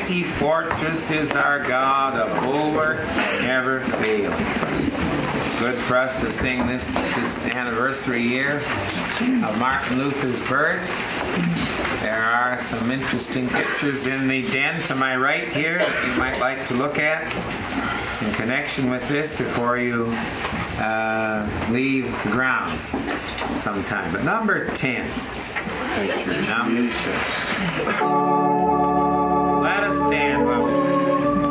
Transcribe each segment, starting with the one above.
mighty fortress is our God, a bulwark never failing. Good for us to sing this anniversary year of Martin Luther's birth. There are some interesting pictures in the den to my right here that you might like to look at in connection with this before you leave the grounds sometime. But number 10. Number 6. Let us stand while we sing.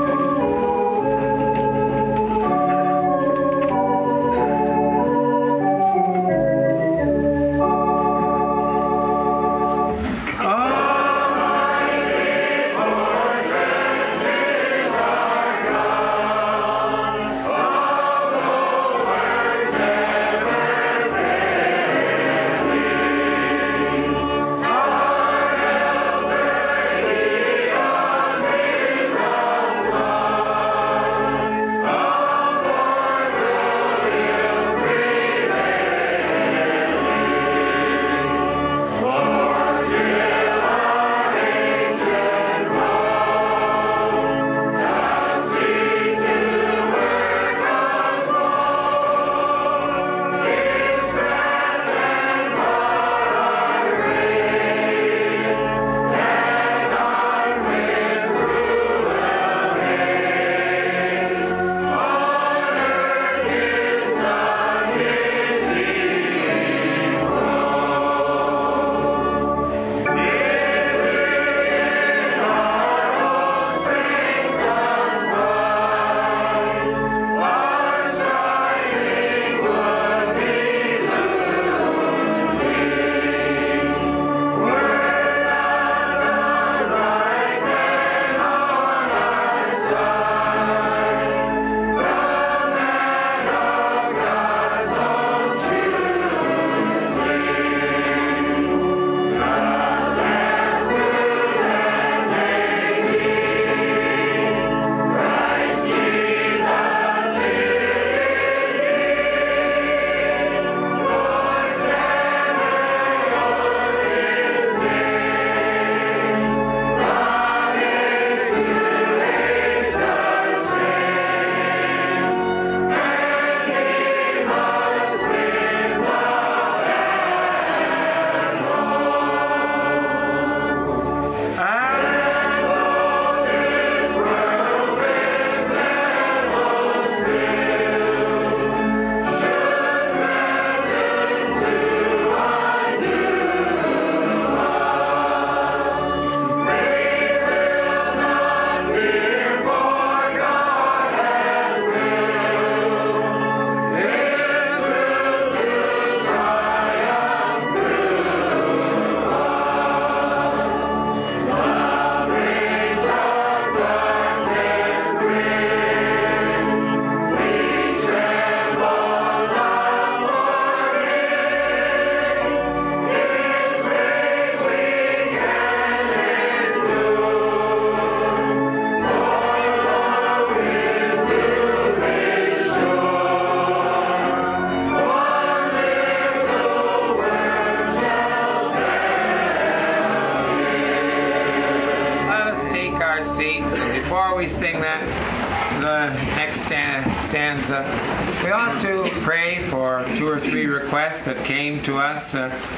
Stanza. We ought to pray for 2 or 3 requests that came to us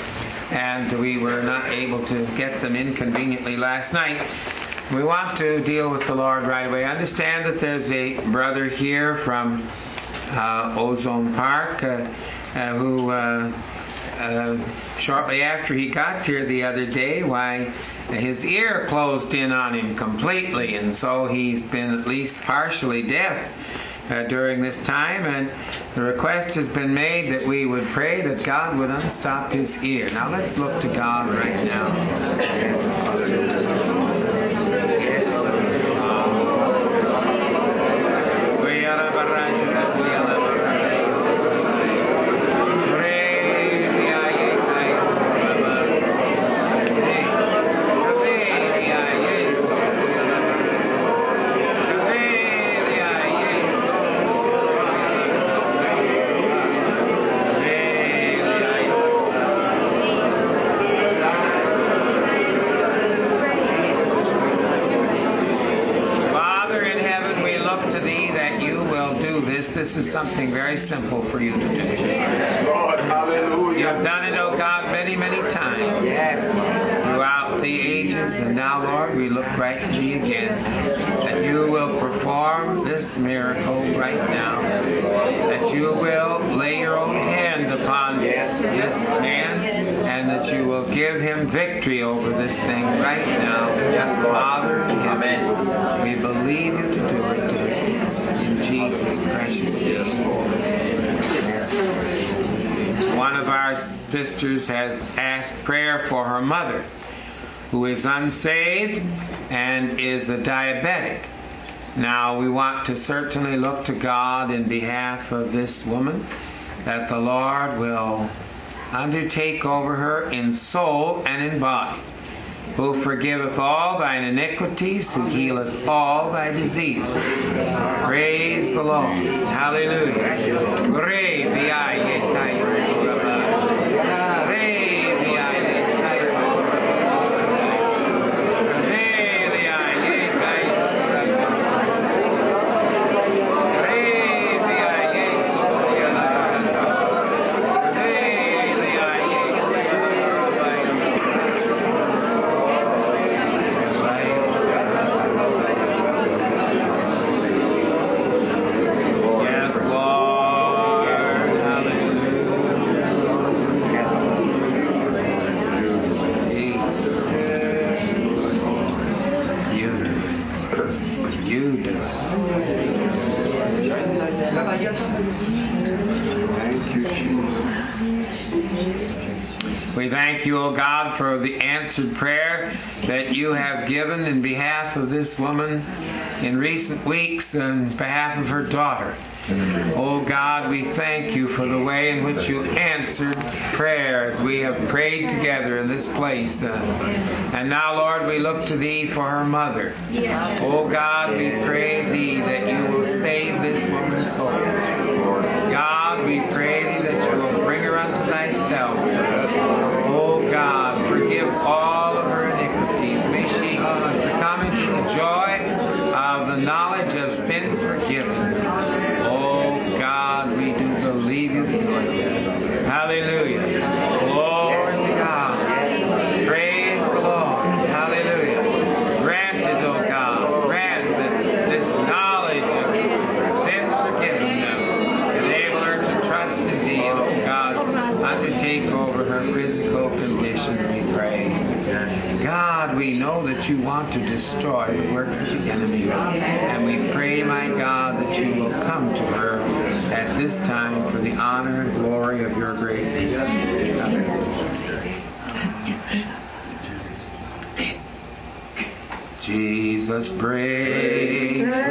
and we were not able to get them inconveniently last night. We want to deal with the Lord right away. I understand that there's a brother here from Ozone Park who shortly after he got here the other day, his ear closed in on him completely, and so he's been at least partially deaf during this time, and the request has been made that we would pray that God would unstop his ear. Now let's look to God right now. this. This is something very simple for you to do. Lord, hallelujah. You have done it, oh God, many, many times. Yes. Throughout the ages, and now, Lord, we look right to Thee again, that You will perform this miracle right now, that You will lay Your own hand upon this man, and that You will give him victory over this thing right now. Father in heaven, we believe You to do it in Jesus' precious name. One of our sisters has asked prayer for her mother, who is unsaved and is a diabetic. Now, we want to certainly look to God in behalf of this woman, that the Lord will undertake over her in soul and in body, who forgiveth all thine iniquities, who healeth all thy diseases. Praise the Lord. Hallelujah. We thank You, O God, for the answered prayer that You have given in behalf of this woman in recent weeks and behalf of her daughter. Oh God, we thank You for the way in which You answered prayer as we have prayed together in this place. And now, Lord, we look to Thee for her mother. Oh God, we pray Thee that You will save this woman's soul. God, we pray Thee that You will bring her unto Thyself. Oh God, forgive all of her iniquities. May she come into the joy of the knowledge of sins forgiven. Oh God, we do believe You to do it. Hallelujah. Glory to God. Praise the Lord. Hallelujah. Grant it, oh God. Grant that this knowledge of sins forgiven them. Enable her to trust in Thee, and oh God, undertake over her physical condition, we pray. God, we know that You want to destroy the works of the enemy. And we pray, my God, that You will come to her at this time for the honor and glory of Your great name. Jesus breaks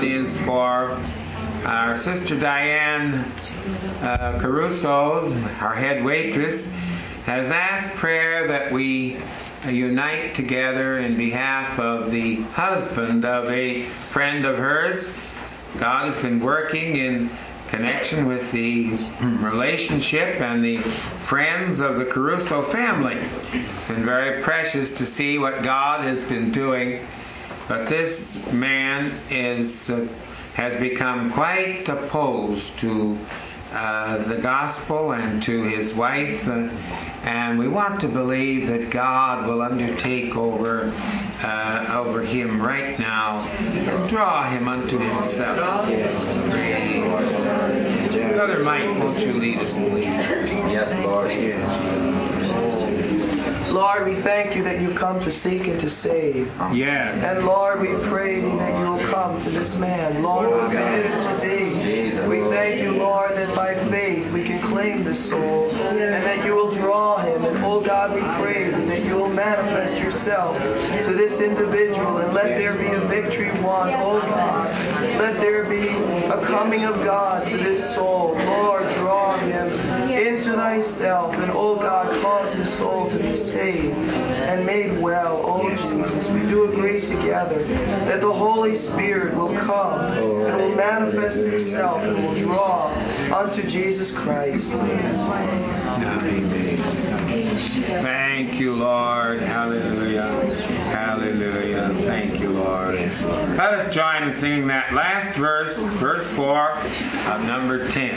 is for our sister Diane Caruso, our head waitress, has asked prayer that we unite together in behalf of the husband of a friend of hers. God has been working in connection with the relationship and the friends of the Caruso family. It's been very precious to see what God has been doing, but this man has become quite opposed to the gospel and to his wife, and we want to believe that God will undertake over him right now and draw him unto himself. Brother Mike, won't you lead us, please? Yes, Lord. Lord, we thank you that you come to seek and to save. Yes. And Lord, we pray that you will come to this man. Lord, we commit it to thee. We thank you, Lord, that by faith we can claim this soul and that you will draw him. And oh God, we pray that you will manifest yourself to this individual and let there be a victory won. Oh God, let there be a coming of God to this soul. Lord, draw him into thyself, and oh God, cause his soul to be saved and made well. Oh Jesus, we do agree together that the Holy Spirit will come and will manifest himself and will draw unto Jesus Christ. Amen. Thank you, Lord. Hallelujah. Hallelujah. Thank you, Lord. Let us join in singing that last verse, verse 4 of number 10.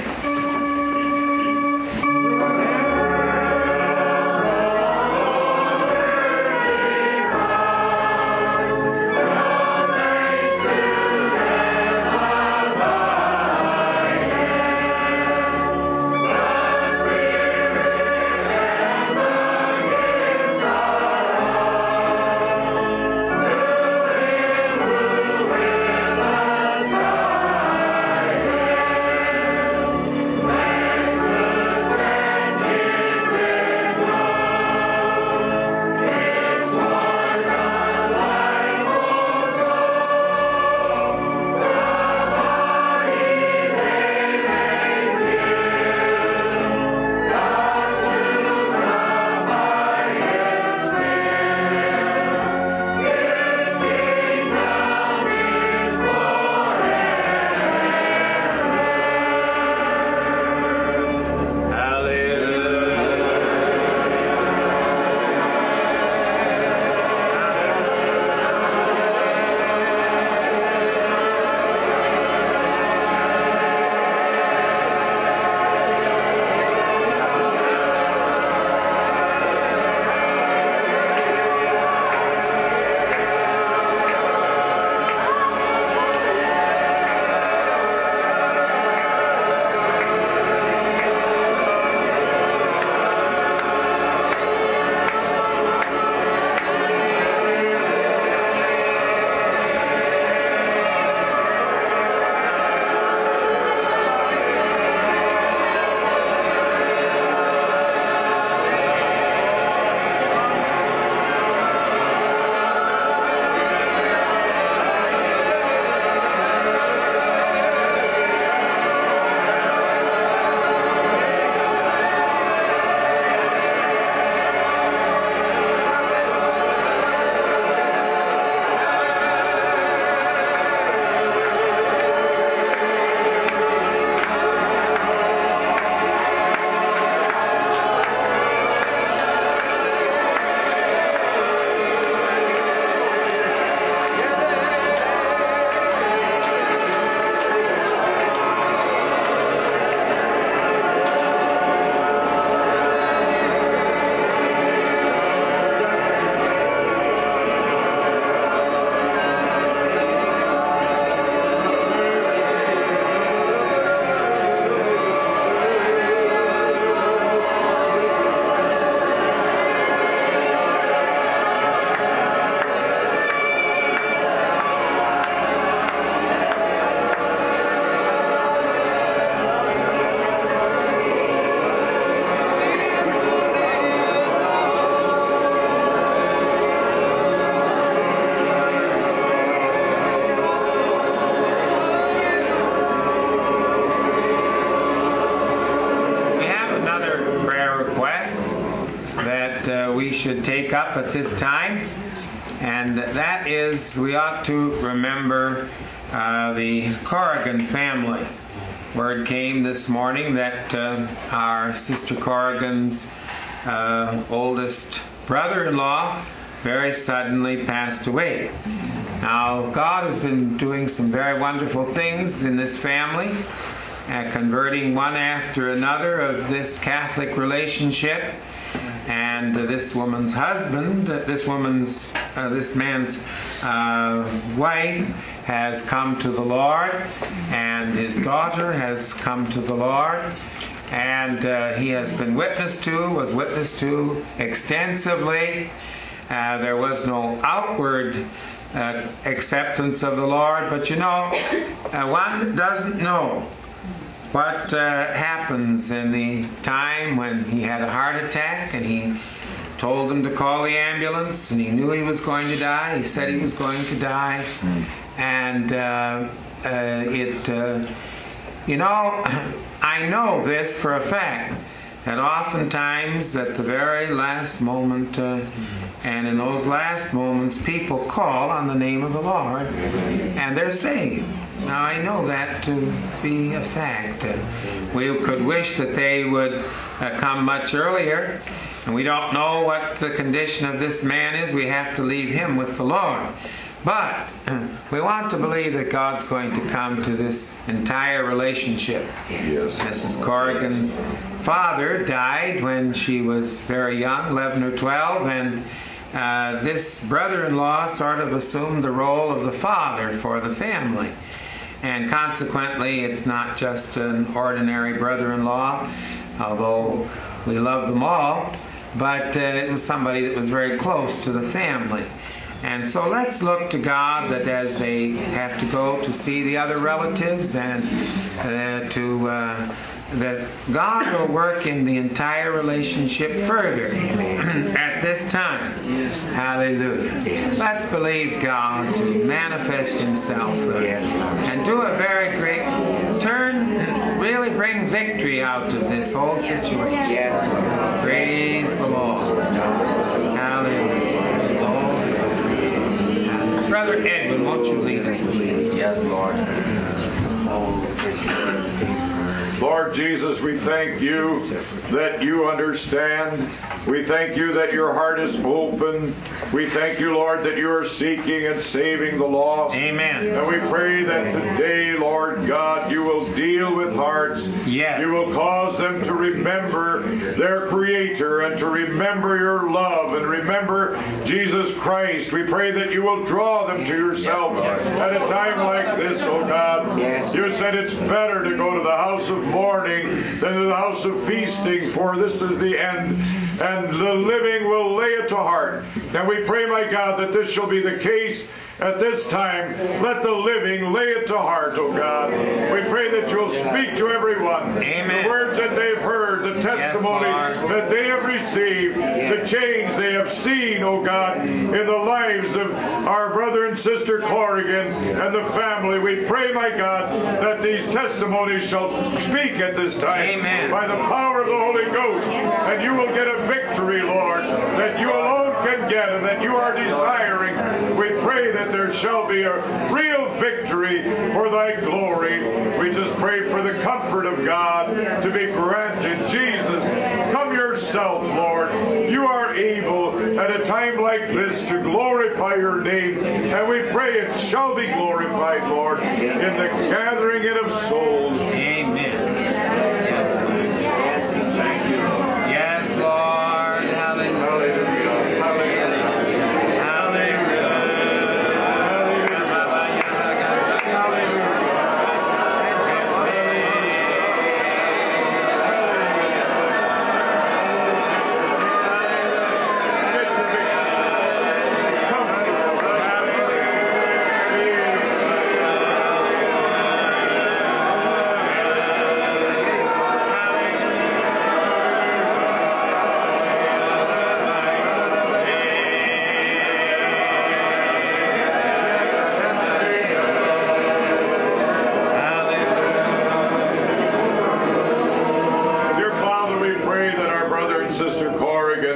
that we should take up at this time, and that is we ought to remember the Corrigan family. Word came this morning that our Sister Corrigan's oldest brother-in-law very suddenly passed away. Now, God has been doing some very wonderful things in this family, converting one after another of this Catholic relationship. And this woman's husband, this man's wife has come to the Lord, and his daughter has come to the Lord, and he has been was witnessed to extensively. There was no outward acceptance of the Lord, but you know, one doesn't know what happens in the time when he had a heart attack and he told them to call the ambulance, and he knew he was going to die. He said he was going to die. And you know, I know this for a fact, that oftentimes at the very last moment, and in those last moments, people call on the name of the Lord, and they're saved. Now, I know that to be a fact. We could wish that they would come much earlier, and we don't know what the condition of this man is. We have to leave him with the Lord. But we want to believe that God's going to come to this entire relationship. Yes. Mrs. Corrigan's father died when she was very young, 11 or 12, and this brother-in-law sort of assumed the role of the father for the family. And consequently, it's not just an ordinary brother-in-law, although we love them all, but it was somebody that was very close to the family. And so let's look to God that as they have to go to see the other relatives, and that God will work in the entire relationship further at this time. Hallelujah. Let's believe God to manifest himself and do a very great really bring victory out of this whole situation. Praise the Lord. Hallelujah. Brother Edwin, won't you lead us, please? Yes, Lord. Lord Jesus, we thank you that you understand. We thank you that your heart is open. We thank you, Lord, that you are seeking and saving the lost. Amen. And we pray that today, Lord God, you will deal with hearts. Yes. You will cause them to remember their Creator and to remember your love and remember Jesus Christ. We pray that you will draw them to yourself at a time like this, oh God. Yes. You said it's better to go to the house of mourning than to the house of feasting, for this is the end, and the living will lay it to heart. And we pray, my God, that this shall be the case at this time. Let the living lay it to heart, oh God. We pray that you'll speak to everyone. Amen. The words that they've heard, the testimony that they have received, the change they have seen, oh God, in the lives of our brother and sister Corrigan and the family. We pray, my God, that these testimonies shall speak at this time. Amen. By the power of the Holy Ghost. And you will get a victory, Lord, that you alone can get and that you are desiring. We pray that there shall be a real victory for thy glory. We just pray for the comfort of God to be granted. Jesus, come yourself, Lord. You are able at a time like this to glorify your name. And we pray it shall be glorified, Lord, in the gathering in of souls. Amen. Yes, Lord. Hallelujah.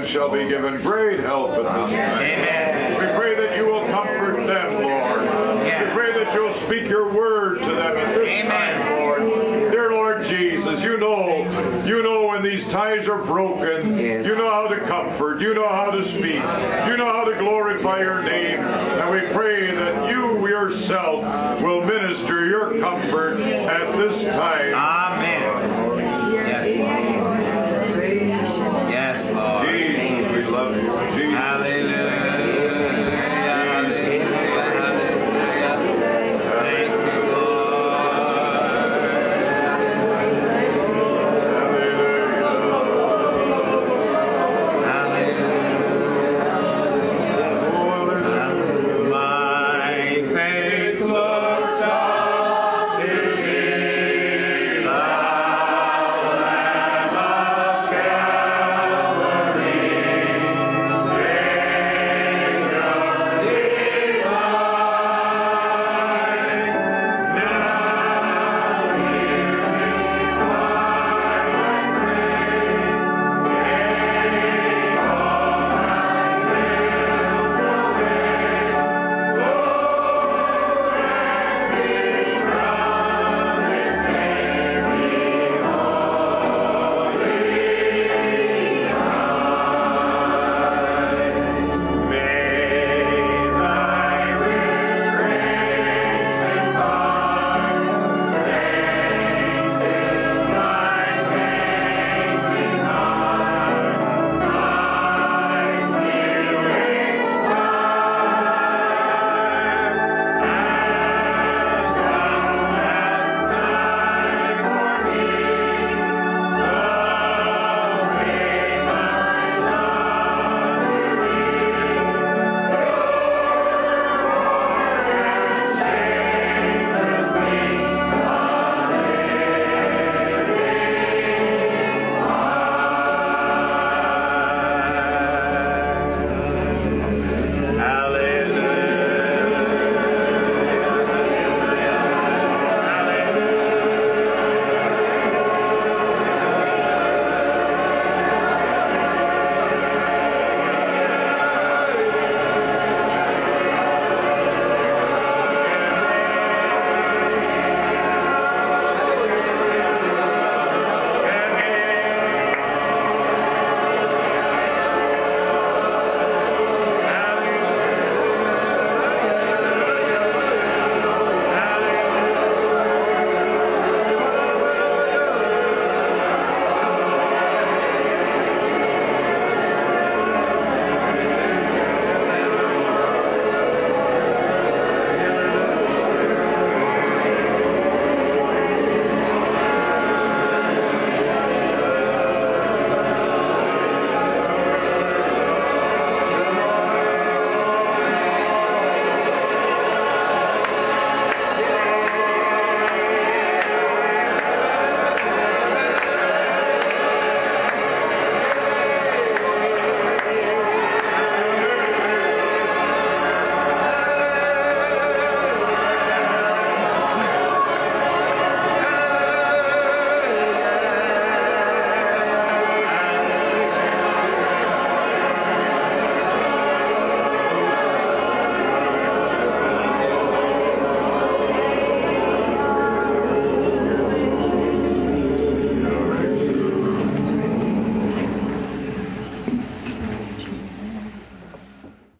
men shall be given great help at this time. Amen. We pray that you will comfort them, Lord. Yes. We pray that you'll speak your word to them at this Amen. time, Lord. Dear Lord Jesus, you know when these ties are broken. Yes. You know how to comfort. You know how to speak. You know how to glorify your name. And we pray that you yourself will minister your comfort at this time.